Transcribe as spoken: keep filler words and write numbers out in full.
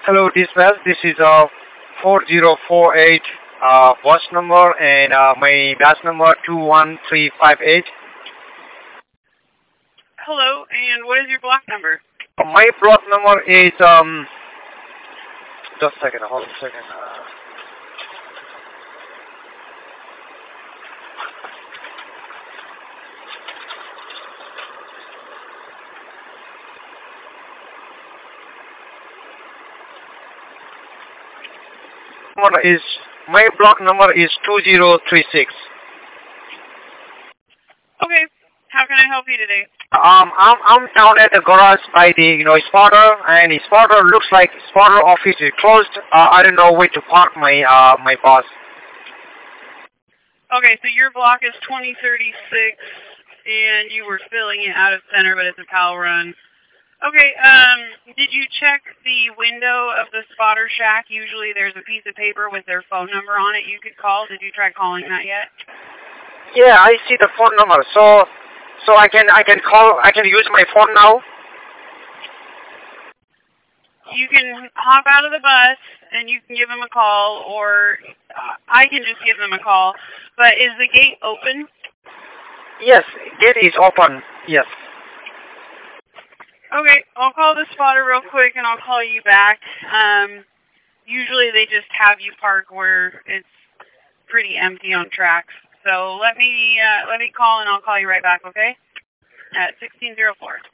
Hello, dispatch. This is uh four zero four eight uh bus number and uh, my bus number two one three five eight. Hello, and what is your block number? Uh, my block number is um. Just a second. Hold on a second. Uh, number is my block number is two zero three six. Okay, how can I help you today? Um, I'm I'm down at the garage by the you know spotter, and the spotter looks like spotter office is closed. Uh, I don't know where to park my uh my bus. Okay, so your block is twenty thirty-six, and you were filling it out of center, but it's a pal run. Okay, um, did you check the window of the spotter shack? Usually there's a piece of paper with their phone number on it you could call. Did you try calling that yet? Yeah, I see the phone number. So so I can I can call I can use my phone now. You can hop out of the bus and you can give them a call, or uh, I can just give them a call. But is the gate open? Yes, gate is open. Yes. Okay, I'll call the spotter real quick and I'll call you back. Um, usually they just have you park where it's pretty empty on tracks. So let me uh, let me call and I'll call you right back, okay? At sixteen oh four.